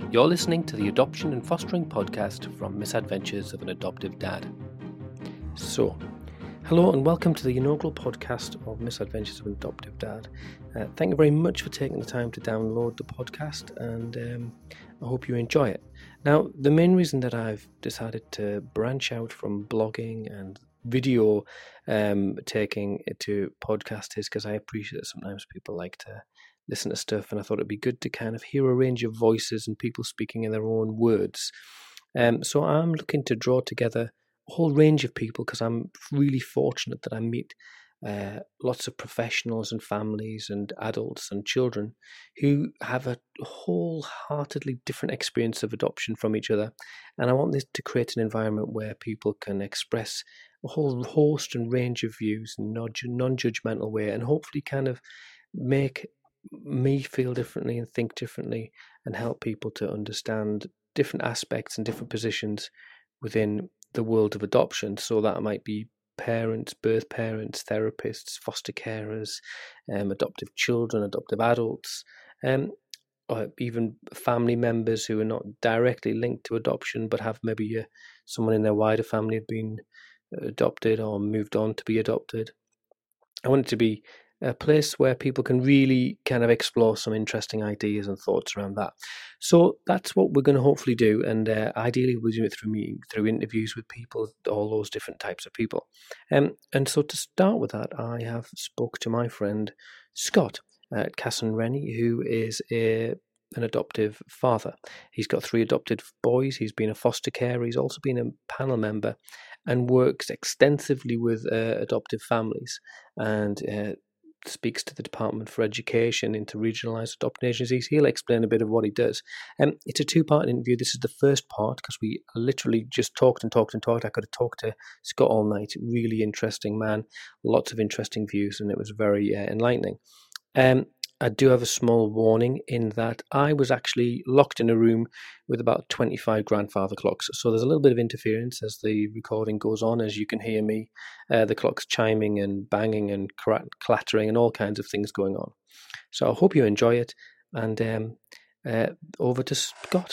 You're listening to the Adoption and Fostering podcast from Misadventures of an Adoptive Dad. So, hello and welcome to the inaugural podcast of Misadventures of an Adoptive Dad. Thank you very much for taking the time to download the podcast, and I hope you enjoy it. Now, the main reason that I've decided to branch out from blogging and video taking it to podcast is because I appreciate that sometimes people like to listen to stuff, and I thought it'd be good to kind of hear a range of voices and people speaking in their own words. So I'm looking to draw together a whole range of people because I'm really fortunate that I meet lots of professionals and families and adults and children who have a wholeheartedly different experience of adoption from each other. And I want this to create an environment where people can express a whole host and range of views in a non-judgmental way, and hopefully kind of make me feel differently and think differently and help people to understand different aspects and different positions within the world of adoption. So that might be parents, birth parents, therapists, foster carers, adoptive children, adoptive adults, or even family members who are not directly linked to adoption but have maybe someone in their wider family had been adopted or moved on to be adopted. I want it to be a place where people can really kind of explore some interesting ideas and thoughts around that. So that's what we're going to hopefully do, and ideally we'll do it through interviews with people, all those different types of people. And so to start with that, I have spoke to my friend Scott at Casson Rennie, who is an adoptive father. He's got 3 adopted boys. He's been a foster carer. He's also been a panel member and works extensively with adoptive families, and speaks to the Department for Education into regionalised adoption agencies. He'll explain a bit of what he does. It's a 2-part interview. This is the first part because we literally just talked. I could have talked to Scott all night. Really interesting man, lots of interesting views, and it was very enlightening. I do have a small warning in that I was actually locked in a room with about 25 grandfather clocks. So there's a little bit of interference as the recording goes on, as you can hear me, the clocks chiming and banging and clattering and all kinds of things going on. So I hope you enjoy it, and over to Scott.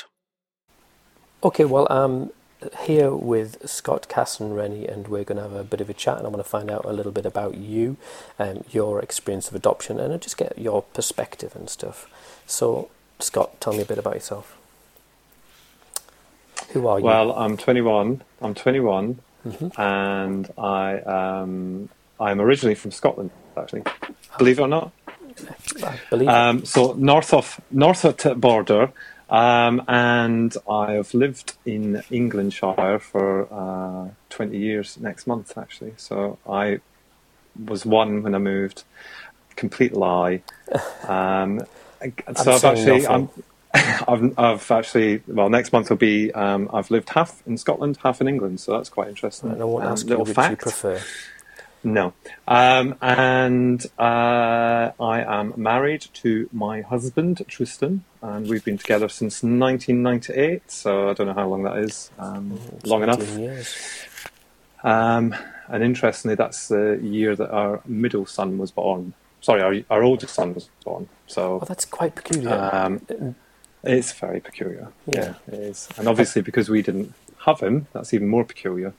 Okay, well, I'm here with Scott Casson Rennie, and we're going to have a bit of a chat, and I want to find out a little bit about you, your experience of adoption, and just get your perspective and stuff. So, Scott, tell me a bit about yourself. Who are you? Well, I'm 21. Mm-hmm. And I'm originally from Scotland, actually. Believe it or not. I believe it. So north of the border. And I've lived in Englandshire for 20 years next month, actually. So I was 1 when I moved. Complete lie. So I've actually, well, next month will be, I've lived half in Scotland, half in England. So that's quite interesting. And I won't ask you which you prefer. No. And I am married to my husband, Tristan, and we've been together since 1998, so I don't know how long that is. Long enough. Years. And interestingly, that's the year that our middle son was born. Sorry, our oldest son was born. So that's quite peculiar. It's very peculiar. Yeah, it is. And obviously, because we didn't have him, that's even more peculiar.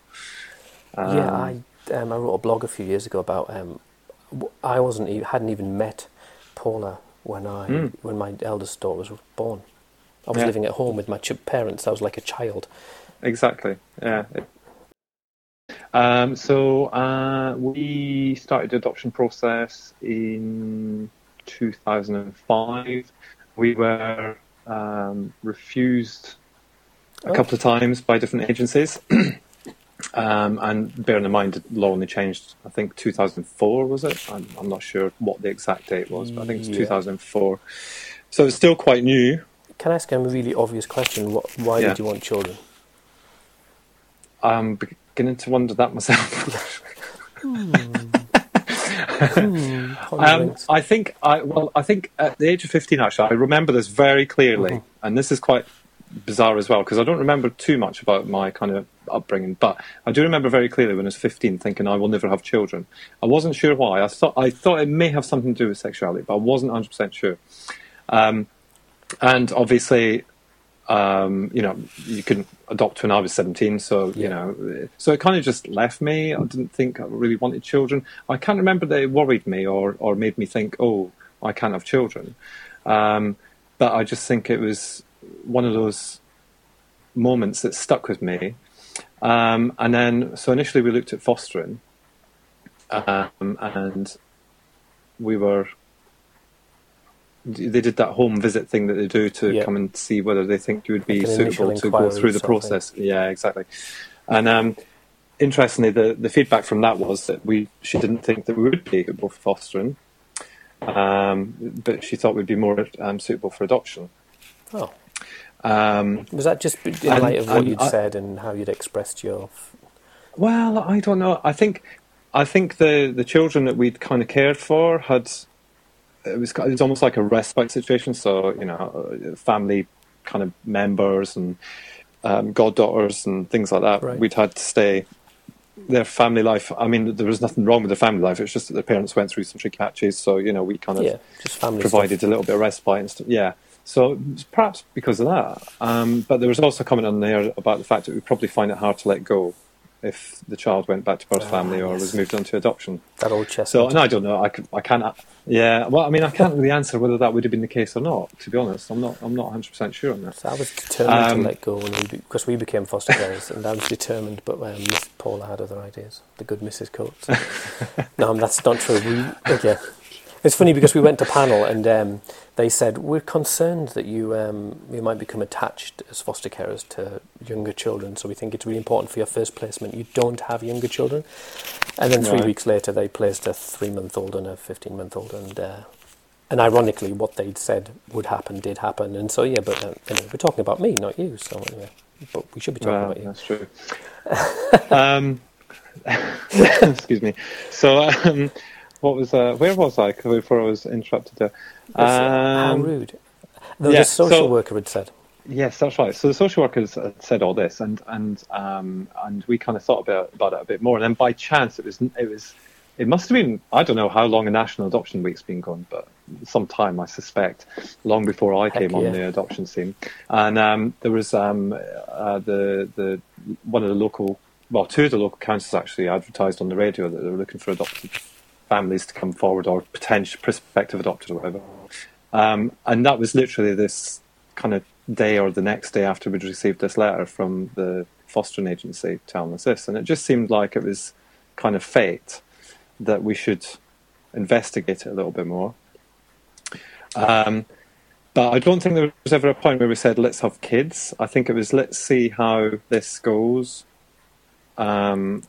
I wrote a blog a few years ago about I hadn't even met Paula when my eldest daughter was born. I was living at home with my parents. I was like a child. Exactly. Yeah. So we started the adoption process in 2005. We were refused a couple of times by different agencies. And bearing in mind, the law only changed, I think, 2004, was it? I'm not sure what the exact date was, but I think it's 2004. So it's still quite new. Can I ask a really obvious question? Why did you want children? I'm beginning to wonder that myself. I think at the age of 15, actually, I remember this very clearly, and this is quite bizarre as well, because I don't remember too much about my kind of upbringing, but I do remember very clearly when I was 15 thinking I will never have children. I wasn't sure why. I thought it may have something to do with sexuality, but I wasn't 100% sure. And obviously you couldn't adopt when I was 17, so so it kind of just left me. I didn't think I really wanted children. I can't remember that it worried me or made me think, oh, I can't have children. But I just think it was one of those moments that stuck with me. And then, so initially we looked at fostering, and they did that home visit thing that they do to come and see whether they think you would be suitable to go through the process. Yeah, exactly. And interestingly, the feedback from that was that she didn't think that we would be suitable for fostering, but she thought we'd be more suitable for adoption. Oh. Was that just in light of what you'd said and how you'd expressed your... Well, I don't know. I think the children that we'd kind of cared for it was almost like a respite situation. So, family kind of members and goddaughters and things like that. Right. We'd had to stay their family life. I mean, there was nothing wrong with their family life. It's just that their parents went through some tricky patches. So, we kind of just provided a little bit of respite and stuff. Yeah. So perhaps because of that. But there was also a comment on there about the fact that we'd probably find it hard to let go if the child went back to birth family or was moved on to adoption. That old chestnut. So, and I don't know. I can't. Yeah. Well, I mean, I can't really answer whether that would have been the case or not. To be honest, I'm not 100% sure on that. So I was determined to let go because we became foster carers, and I was determined. But Miss Paula had other ideas. The good Mrs. Coates. No, that's not true. It's funny because we went to panel and they said, we're concerned that you might become attached as foster carers to younger children, so we think it's really important for your first placement you don't have younger children. And then 3 weeks later they placed a 3-month-old and a 15-month-old, and ironically what they'd said would happen did happen. And so but we're talking about me, not you, so anyway, but we should be talking about you. That's true. Excuse me. So where was I before I was interrupted there? How rude. The social worker had said. Yes, that's right. So the social workers had said all this, and we kind of thought about it a bit more. And then by chance, it must have been, I don't know how long a National Adoption Week's been going, but some time, I suspect, long before I came on the adoption scene. And there was one of the local, two of the local councils actually advertised on the radio that they were looking for adopted families to come forward, or potential prospective adopters or whatever. And that was literally this kind of day or the next day after we'd received this letter from the fostering agency telling us this. And it just seemed like it was kind of fate that we should investigate it a little bit more. But I don't think there was ever a point where we said, let's have kids. I think it was, let's see how this goes. Was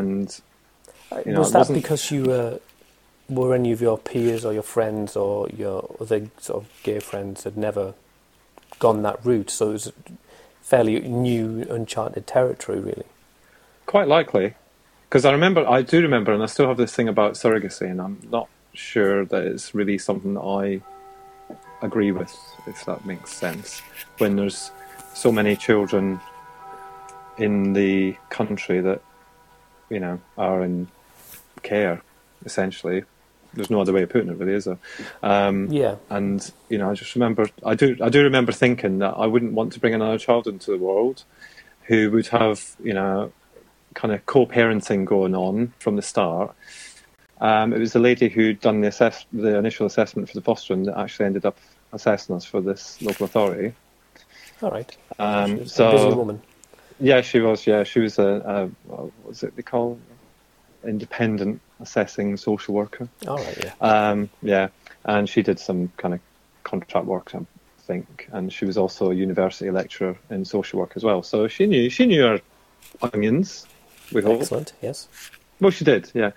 that because you were any of your peers or your friends or your other sort of gay friends had never gone that route, so it was fairly new, uncharted territory, really? Quite likely, because I do remember, and I still have this thing about surrogacy, and I'm not sure that it's really something I agree with, if that makes sense, when there's so many children in the country that are in care, essentially. There's no other way of putting it, really, is there? And I just remember, I do remember thinking that I wouldn't want to bring another child into the world who would have, kind of co-parenting going on from the start. It was the lady who'd done the initial assessment for the fostering that actually ended up assessing us for this local authority. All right. She was a busy woman. Yeah, she was. Yeah, she was what was it they call independent assessing social worker. All right. Yeah. And she did some kind of contract work, I think, and she was also a university lecturer in social work as well. So she knew her onions. We hope. Excellent. Yes. Well, she did. Yeah.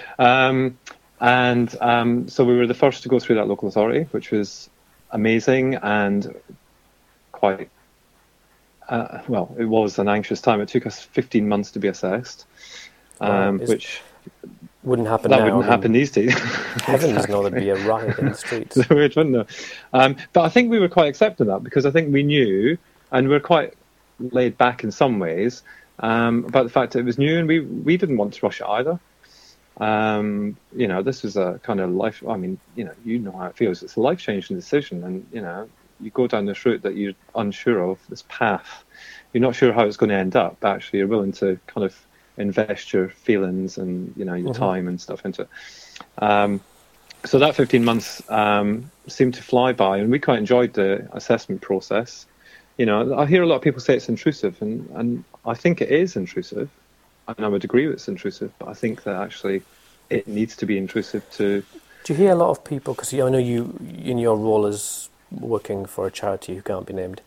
So we were the first to go through that local authority, which was amazing and quite. It was an anxious time. It took us 15 months to be assessed, which wouldn't happen now. That wouldn't happen these days. Heavens know there'd be a riot in the streets. Weird, wouldn't there? But I think we were quite accepting of that because I think we knew, and we're quite laid back in some ways, about the fact that it was new, and we didn't want to rush it either. This was a kind of life. I mean, you know how it feels. It's a life-changing decision, and you go down this route that you're unsure of, this path. You're not sure how it's going to end up, but actually you're willing to kind of invest your feelings and, you know, your time and stuff into it. So that 15 months seemed to fly by, and we quite enjoyed the assessment process. You know, I hear a lot of people say it's intrusive, and I think it is intrusive, and I would agree it's intrusive, but I think that actually it needs to be intrusive to... Do you hear a lot of people, because I know you, in your role as working for a charity who can't be named,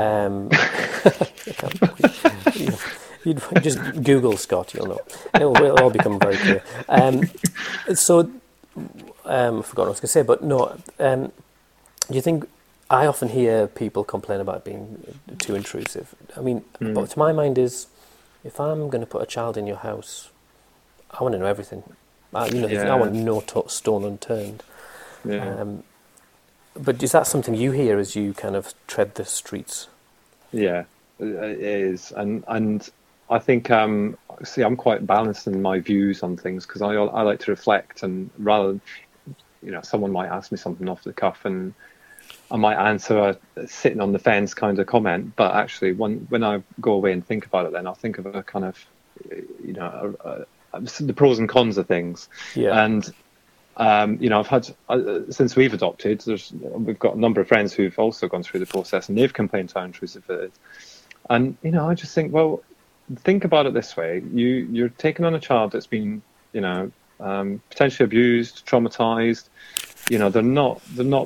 you'd just Google Scott, you'll know. It'll all become very clear. I forgot what I was going to say, but no, do you think, I often hear people complain about being too intrusive. I mean, but to my mind is, if I'm going to put a child in your house, I want to know everything. I want no stone unturned. Yeah. But is that something you hear as you kind of tread the streets? Yeah, it is, and I think I'm quite balanced in my views on things, because I like to reflect, and rather than, you know, someone might ask me something off the cuff and I might answer a sitting on the fence kind of comment, but actually when I go away and think about it, then I'll think of a kind of, you know, the pros and cons of things. Yeah. And you know, I've had since we've adopted, we've got a number of friends who've also gone through the process, and they've complained how intrusive it is. And you know, I just think, well, think about it this way: you're taking on a child that's been, you know, potentially abused, traumatized. You know, they're not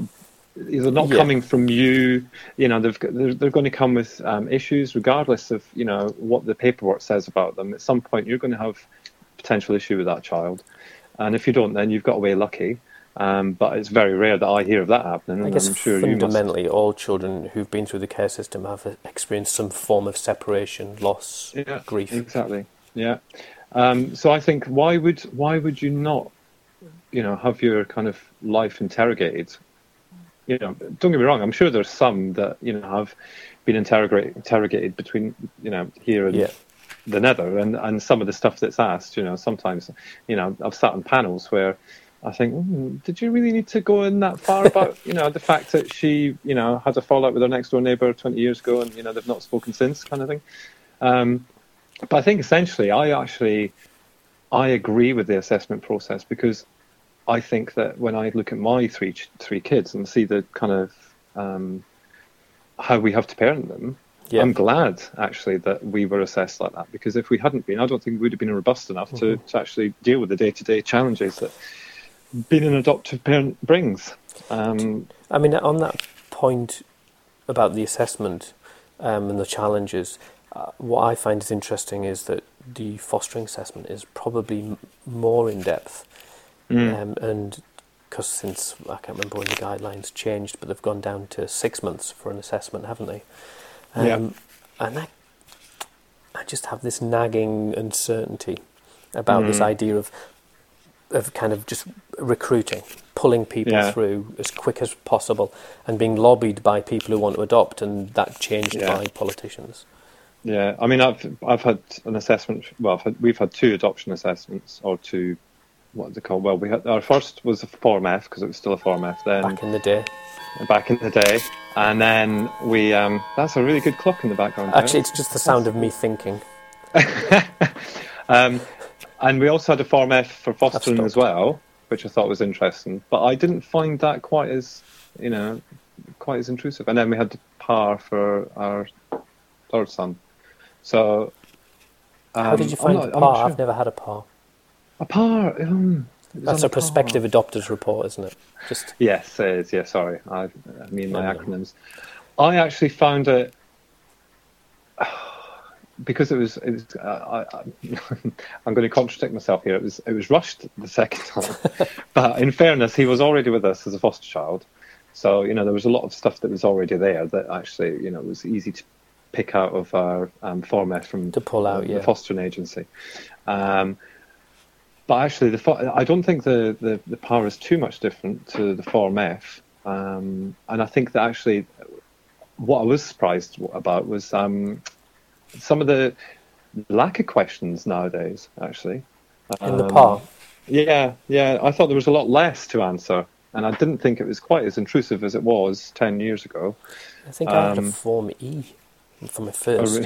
coming from you. You know, they're going to come with issues, regardless of, you know, what the paperwork says about them. At some point, you're going to have potential issue with that child, and if you don't, then you've got away lucky. But it's very rare that I hear of that happening. I guess I'm sure fundamentally, all children who've been through the care system have experienced some form of separation, loss, grief. Exactly. Yeah. So I think why would you not, you know, have your kind of life interrogated? You know, don't get me wrong, I'm sure there's some that, you know, have been interrogated between, you know, here and the nether, and some of the stuff that's asked, you know, sometimes, you know, I've sat on panels where I think, did you really need to go in that far about, you know, the fact that she, you know, had a fallout with her next door neighbour 20 years ago, and, you know, they've not spoken since, kind of thing. But I think essentially, I agree with the assessment process, because I think that when I look at my three kids and see the kind of how we have to parent them, I'm glad actually that we were assessed like that, because if we hadn't been, I don't think we would have been robust enough to actually deal with the day-to-day challenges that being an adoptive parent brings. I mean, on that point about the assessment and the challenges, what I find is interesting is that the fostering assessment is probably more in depth. And because since, I can't remember when the guidelines changed, but they've gone down to 6 months for an assessment, haven't they? And I just have this nagging uncertainty about this idea of kind of just recruiting, pulling people through as quick as possible, and being lobbied by people who want to adopt, and that changed by politicians. Yeah, I mean, I've had an assessment. Well, we've had 2 adoption assessments, or 2. What are they called? Well, we had our first was a Form F, because it was still a Form F then. Back in the day, and then we. That's a really good clock in the background. Actually, it's just the sound of me thinking. And we also had a Form F for fostering as well, which I thought was interesting. But I didn't find that quite as intrusive. And then we had the PAR for our third son. So. How did you find the PAR? Sure. I've never had a PAR. A PAR. That's a prospective adopters report, isn't it? Yes, it is. Yeah, sorry. I mean my acronyms. I actually found it because it was. I'm going to contradict myself here. It was rushed the second time, but in fairness, he was already with us as a foster child, so you know there was a lot of stuff that was already there that actually you know was easy to pick out of our Form F from to pull out the fostering agency. But actually, I don't think the PAR is too much different to the Form F, and I think that actually, what I was surprised about was some of the lack of questions nowadays. Actually, in the PAR, I thought there was a lot less to answer. and I didn't think it was quite as intrusive as it was 10 years ago. I think I had a Form E for my first.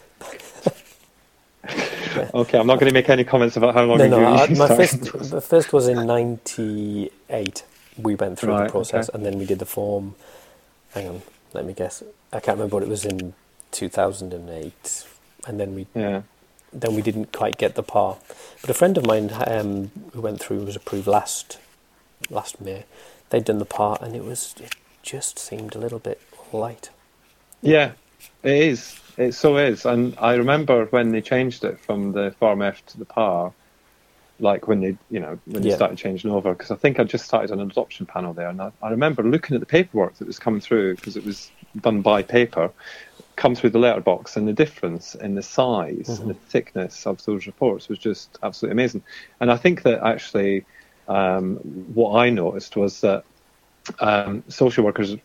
Okay, I'm not going to make any comments about how long you used the first was in 98. We went through the process, and then we did the form. Hang on, let me guess. I can't remember what it was in 2008, and then we didn't quite get the par. But a friend of mine who went through was approved last May. They'd done the par, and it just seemed a little bit light. Yeah, it is. It so is. And I remember when they changed it from the Form F to the par, like when they started changing over, because I think I just started an adoption panel there, and I remember looking at the paperwork that was coming through, because it was done by paper, come through the letterbox, and the difference in the size and the thickness of those reports was just absolutely amazing. And I think that actually what I noticed was that some social workers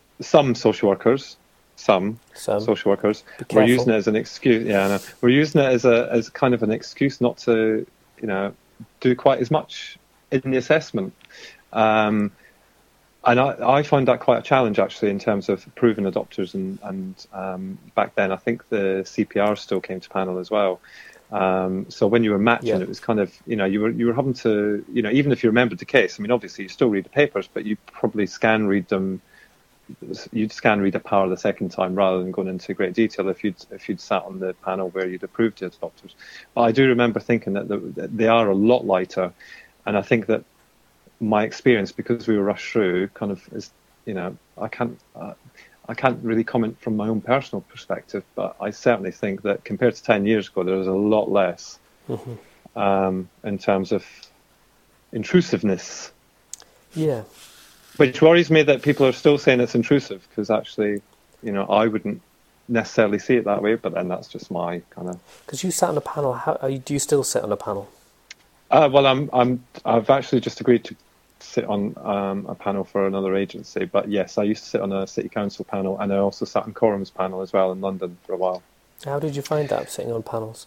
were using it as an excuse. Yeah, I know. We're using it as kind of an excuse not to, do quite as much in the assessment. And I find that quite a challenge, actually, in terms of approving adopters. And back then, I think the CPR still came to panel as well. So when you were matching, it was kind of, you were having to, even if you remembered the case, I mean, obviously you still read the papers, but you probably you'd scan read at power the second time rather than going into great detail if you'd sat on the panel where you'd approved the adopters. But I do remember thinking that they are a lot lighter, and I think that my experience, because we were rushed through, kind of is, I can't really comment from my own personal perspective, but I certainly think that compared to 10 years ago, there was a lot less in terms of intrusiveness. Yeah. Which worries me that people are still saying it's intrusive, because actually, I wouldn't necessarily see it that way, but then that's just my kind of... Because you sat on a panel, do you still sit on a panel? Well, I've actually just agreed to sit on a panel for another agency, but yes, I used to sit on a city council panel, and I also sat on Quorum's panel as well in London for a while. How did you find that, sitting on panels?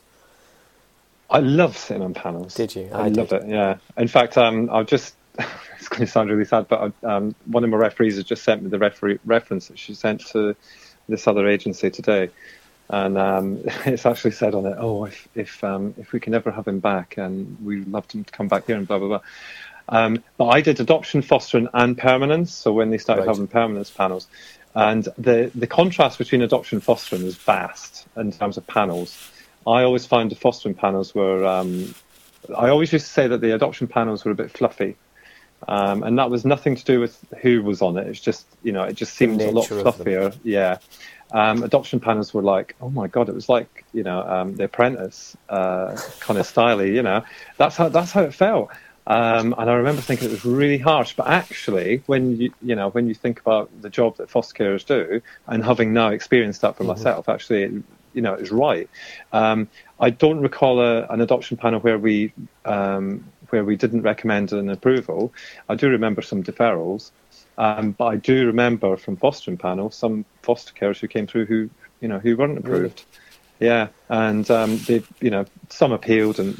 I love sitting on panels. Did you? I love it, yeah. In fact, I've just... it's going to sound really sad, but one of my referees has just sent me the reference that she sent to this other agency today, and it's actually said on it, if we can ever have him back, and we'd love him to come back here, and blah blah blah. But I did adoption, fostering, and permanence. So when they started having permanence panels, and the contrast between adoption and fostering is vast in terms of panels. I always found the fostering panels were. I always used to say that the adoption panels were a bit fluffy. And that was nothing to do with who was on it. It's just, it just seemed a lot fluffier. Yeah. Adoption panels were like, oh my God, it was like, The Apprentice kind of styly, That's how it felt. And I remember thinking it was really harsh. But actually, when you think about the job that foster carers do, and having now experienced that for myself, actually, it was right. I don't recall an adoption panel where we didn't recommend an approval. I do remember some deferrals, but I do remember from fostering panels some foster carers who came through who weren't approved. Really? Yeah, and they some appealed and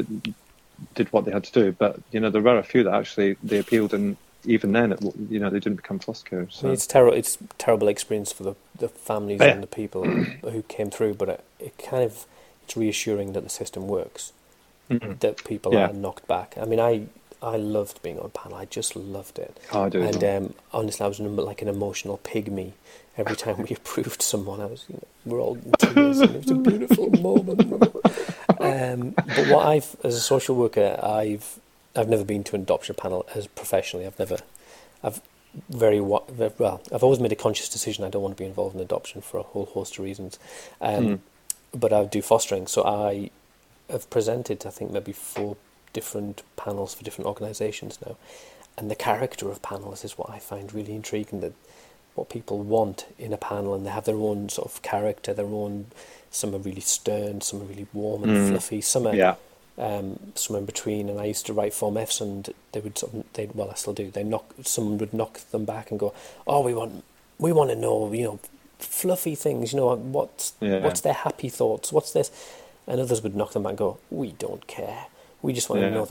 did what they had to do, but there were a few that actually they appealed, and even then they didn't become foster carers. So. It's terrible. It's terrible experience for the families and the people who came through, but it's reassuring that the system works. That people are knocked back. I mean, I loved being on a panel. I just loved it. Oh, I do. And honestly, I was like an emotional pygmy every time we approved someone. I was, we're all in tears, and it was a beautiful moment. But what as a social worker, I've never been to an adoption panel as professionally. I've always made a conscious decision. I don't want to be involved in adoption for a whole host of reasons. But I do fostering, so I've presented, I think, maybe 4 different panels for different organisations now, and the character of panels is what I find really intriguing. That what people want in a panel, and they have their own sort of character, some are really stern, some are really warm and fluffy, some are somewhere in between. And I used to write Form Fs, and they would I still do. Someone would knock them back and go, "Oh, we want to know, fluffy things. What's their happy thoughts? What's this?" And others would knock them back and go, "We don't care. We just want to know that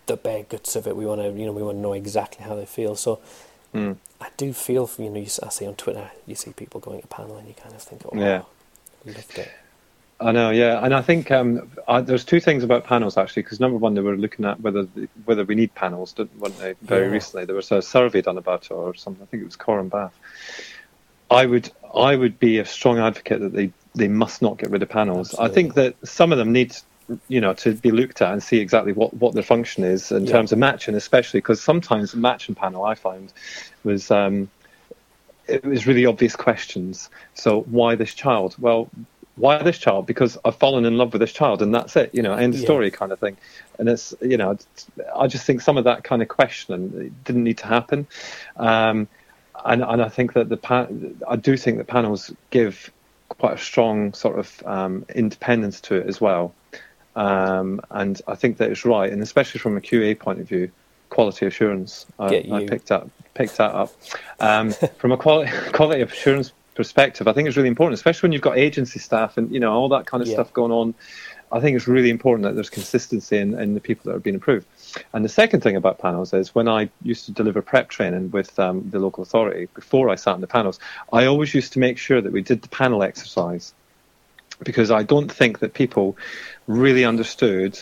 the bare guts of it. We want to know exactly how they feel. So I do feel for, I see on Twitter, you see people going to panel and you kind of think, oh, Yeah. loved it. I know, yeah, and I think there's two things about panels actually. Because number one, they were looking at whether we need panels, weren't they? Very recently, there was a survey done about it or something. I think it was Coram Bath. I would be a strong advocate that they must not get rid of panels. Absolutely. I think that some of them need, to be looked at and see exactly what their function is in terms of matching, especially because sometimes the matching panel I find was it was really obvious questions. So why this child? Well, why this child? Because I've fallen in love with this child, and that's it. End of story kind of thing. And it's I just think some of that kind of questioning didn't need to happen. And I think that I do think that panels give quite a strong sort of independence to it as well. And I think that it's right, and especially from a QA point of view, quality assurance. I picked that up. From a quality assurance perspective, I think it's really important, especially when you've got agency staff and all that kind of stuff going on. I think it's really important that there's consistency in the people that are being approved. And the second thing about panels is when I used to deliver prep training with the local authority, before I sat in the panels, I always used to make sure that we did the panel exercise, because I don't think that people really understood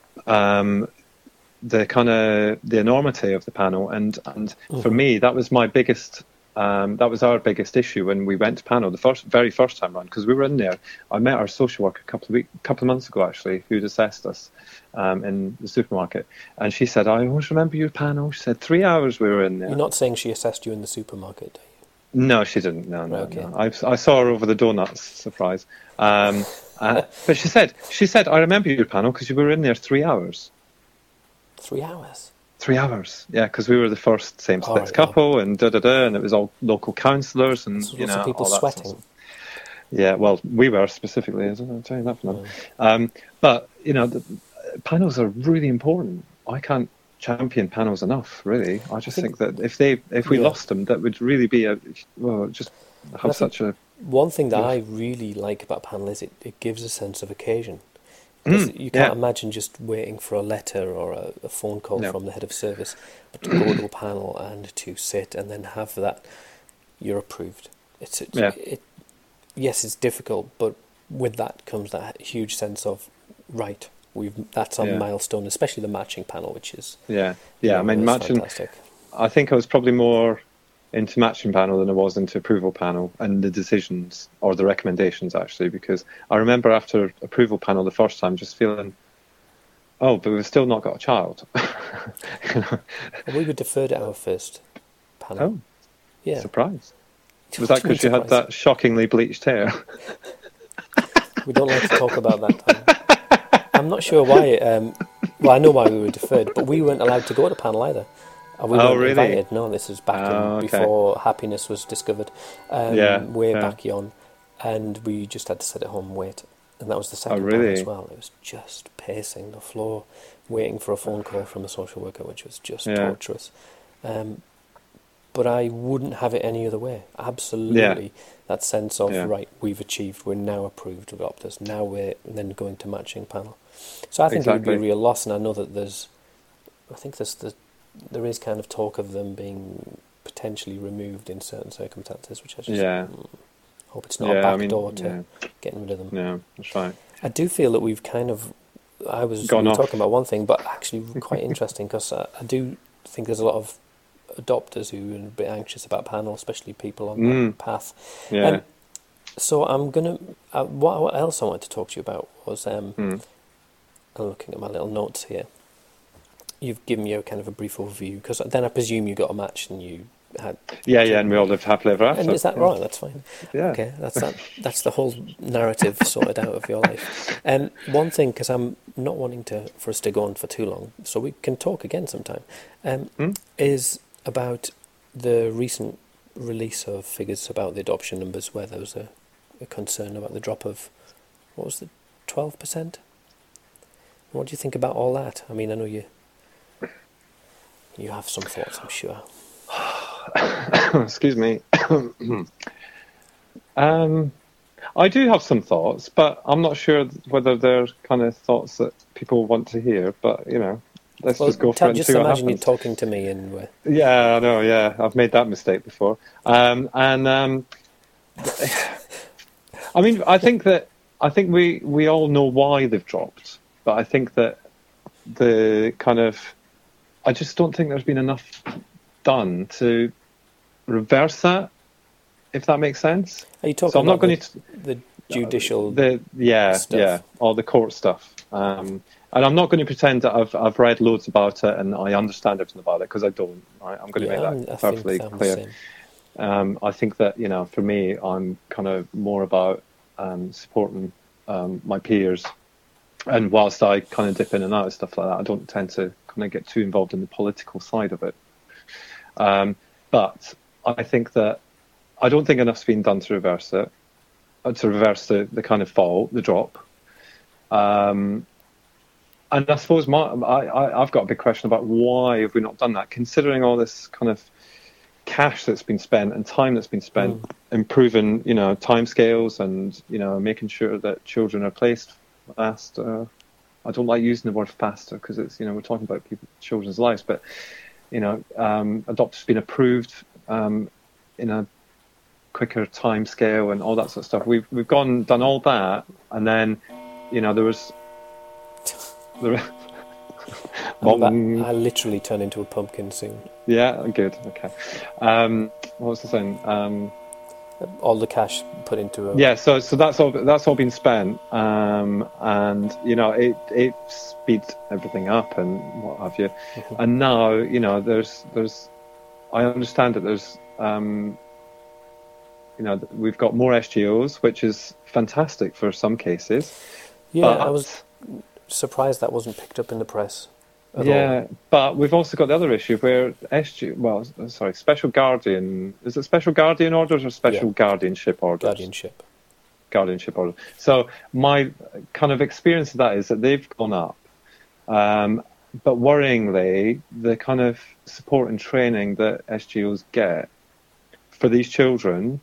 the kind of the enormity of the panel. And for me, that was my biggest. That was our biggest issue when we went to panel the very first time round, because we were in there. I met our social worker a couple of months ago actually, who'd assessed us in the supermarket, and she said, "I always remember your panel." She said 3 hours we were in there. You're not saying she assessed you in the supermarket, are you? No, she didn't. No. Okay. No. I saw her over the donuts. Surprise. But she said, "I remember your panel because you were in there 3 hours." 3 hours. 3 hours, yeah, because we were the first same-sex couple, and and it was all local counsellors, and lots of people all that sweating. Sort of. Yeah, well, we were specifically, I'll tell you that for now. But the panels are really important. I can't champion panels enough, really. I just think that if we lost them, that would really be One thing that I really like about panel is it gives a sense of occasion. Because you can't imagine just waiting for a letter or a phone call from the head of service, but to go to a panel and to sit and then have that, you're approved. Yes, it's difficult, but with that comes that huge sense of, right, that's a milestone, especially the matching panel, which is I mean, matching. Fantastic. I think I was probably more into matching panel than I was into approval panel and the decisions or the recommendations, actually, because I remember after approval panel the first time just feeling, but we've still not got a child. We were deferred at our first panel. Surprise. Was that because you had that shockingly bleached hair? We don't like to talk about that time. I'm not sure why. I know why we were deferred, but we weren't allowed to go to panel either. We weren't invited. No, this was back before happiness was discovered. Back on, and we just had to sit at home and wait. And that was the second time as well. It was just pacing the floor, waiting for a phone call from a social worker, which was just torturous. But I wouldn't have it any other way. Absolutely, that sense of right, we've achieved, we're now approved adopters. Now we're then going to matching panel. So I think it would be a real loss, and I know that there is kind of talk of them being potentially removed in certain circumstances, which I just hope it's not a backdoor to getting rid of them. Yeah, that's right. I do feel that we've kind of... we were talking about one thing, but actually quite interesting, because I do think there's a lot of adopters who are a bit anxious about panel, especially people on that path. Yeah. So I'm going to... what else I wanted to talk to you about was... I'm looking at my little notes here. You've given me a kind of a brief overview, because then I presume you got a match and you had... and we all lived happily ever after. And is that right? That's fine. Yeah. Okay, that's the whole narrative sorted out of your life. One thing, because I'm not wanting for us to go on for too long, so we can talk again sometime, is about the recent release of figures about the adoption numbers, where there was a concern about the drop of, what was it, 12%? What do you think about all that? I mean, I know you have some thoughts, I'm sure. Excuse me. I do have some thoughts, but I'm not sure whether they're kind of thoughts that people want to hear. But let's Well, just go for it and just see what imagine you happens. talking to me and we're... Yeah, I know. Yeah, I've made that mistake before. I mean, I think we all know why they've dropped, but I think that I just don't think there's been enough done to reverse that, if that makes sense. Are you talking So I'm not about going to the judicial stuff. All the court stuff. And I'm not going to pretend that I've read loads about it and I understand everything about it, because I don't. Right? I'm going to make that perfectly clear. I think that, for me, I'm kind of more about supporting my peers, and whilst I kind of dip in and out of stuff like that, I don't tend to kind of get too involved in the political side of it. But I think that I don't think enough's been done to reverse it, to reverse the kind of fall, the drop. And I suppose I've got a big question about why have we not done that, considering all this kind of cash that's been spent and time that's been spent improving, timescales and, making sure that children are placed faster. I don't like using the word faster because it's, we're talking about children's lives, but, adopters being approved in a quicker time scale and all that sort of stuff. We've done all that, and then, there was... I literally turn into a pumpkin soon. Yeah, good. Okay. What was I saying? All the cash put into a... Yeah, so that's all been spent, and it speeds everything up and what have you. And now there's I understand that there's we've got more SGOs, which is fantastic for some cases. Yeah, I was surprised that wasn't picked up in the press. But we've also got the other issue where Special Guardian, is it Special Guardian orders or Special Guardianship orders? Guardianship orders. So my kind of experience of that is that they've gone up. But worryingly, the kind of support and training that SGOs get for these children,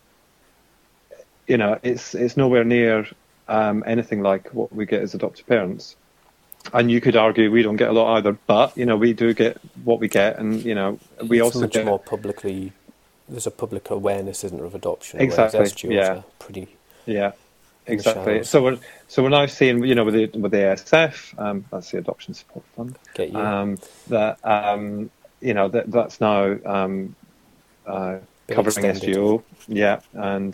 it's nowhere near anything like what we get as adoptive parents. And you could argue we don't get a lot either, but we do get what we get, and we it's also much get more publicly. There's a public awareness, isn't there, of adoption? Exactly. SGOs are pretty. Yeah. Exactly. So we're now seeing with the ASF, that's the Adoption Support Fund. Get you. That's now covering SGO. Yeah, and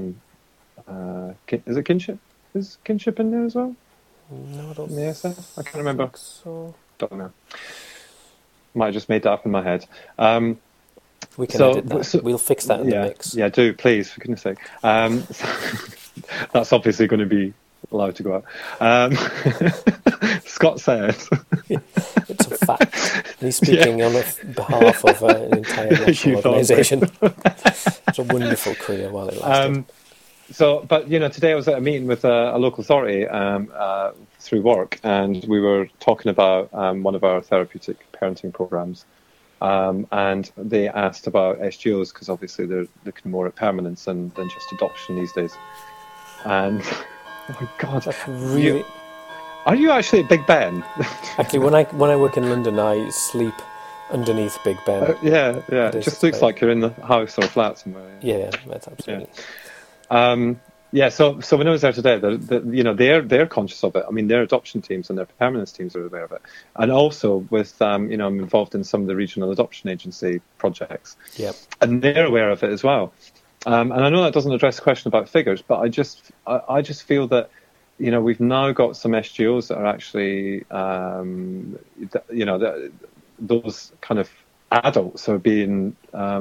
is it kinship? Is kinship in there as well? No, I don't. In the ASF? I can't remember. So Don't know. Might have just made that up in my head. We can edit that. We'll fix that in the mix. Yeah, do please, for goodness sake. That's obviously going to be allowed to go out. Scott says it's a fact. He's speaking on behalf of an entire national organisation. It's a wonderful career while it lasted. But today I was at a meeting with a local authority through work, and we were talking about one of our therapeutic parenting programs. And they asked about SGOs because obviously they're looking more at permanence than just adoption these days. And oh my God, that's really. Are you actually at Big Ben? Actually, when I work in London, I sleep underneath Big Ben. Yeah. It just looks like you're in the house or a flat somewhere. Yeah, that's absolutely. Yeah. So when I was there today, they're conscious of it. I mean, their adoption teams and their permanence teams are aware of it, and also with I'm involved in some of the regional adoption agency projects. Yeah. And they're aware of it as well. And I know that doesn't address the question about figures, but I just feel that we've now got some SGOs that are actually those kind of adults are being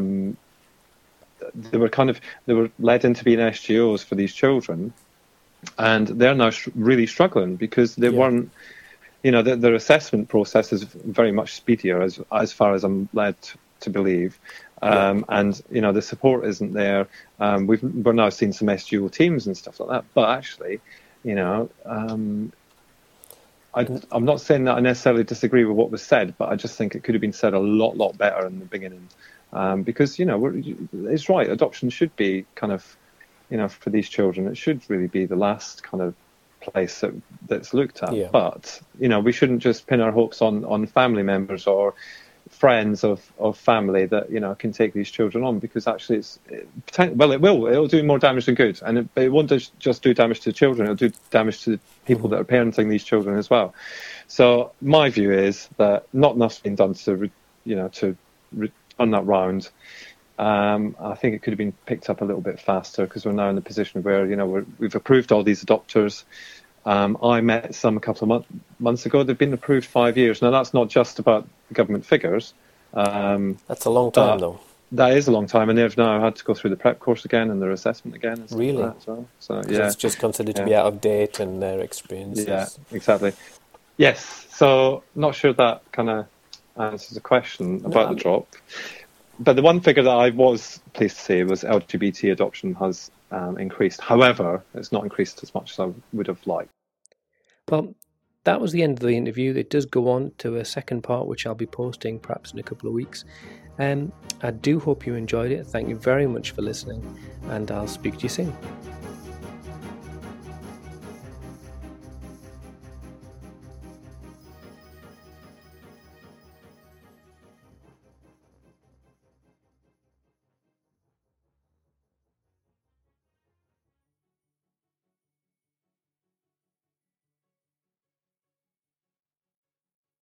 they were led into being SGOs for these children, and they're now really struggling because they weren't, their assessment process is very much speedier as far as I'm led to believe. And the support isn't there. We're now seeing some SGO teams and stuff like that. But actually, I'm not saying that I necessarily disagree with what was said, but I just think it could have been said a lot better in the beginning. Because it's right. Adoption should be kind of, for these children, it should really be the last kind of place that's looked at. Yeah. But, we shouldn't just pin our hopes on family members or friends of family that, can take these children on, because actually it'll do more damage than good. And it won't just do damage to the children, it'll do damage to the people that are parenting these children as well. So my view is that not enough's been done to turn that round. I think it could have been picked up a little bit faster, because we're now in the position where, we've approved all these adopters. I met some a couple of months ago. They've been approved 5 years. Now, that's not just about the government figures. That's a long time, though. That is a long time, and they've now had to go through the prep course again and their assessment again. And really? Like that as well. So, yeah. It's just considered to be out of date and their experiences. Yeah, exactly. Yes, so not sure that kind of answers the question about the drop. But the one figure that I was pleased to see was LGBT adoption has increased. However, it's not increased as much as I would have liked. Well, that was the end of the interview. It does go on to a second part, which I'll be posting perhaps in a couple of weeks. I do hope you enjoyed it. Thank you very much for listening, and I'll speak to you soon.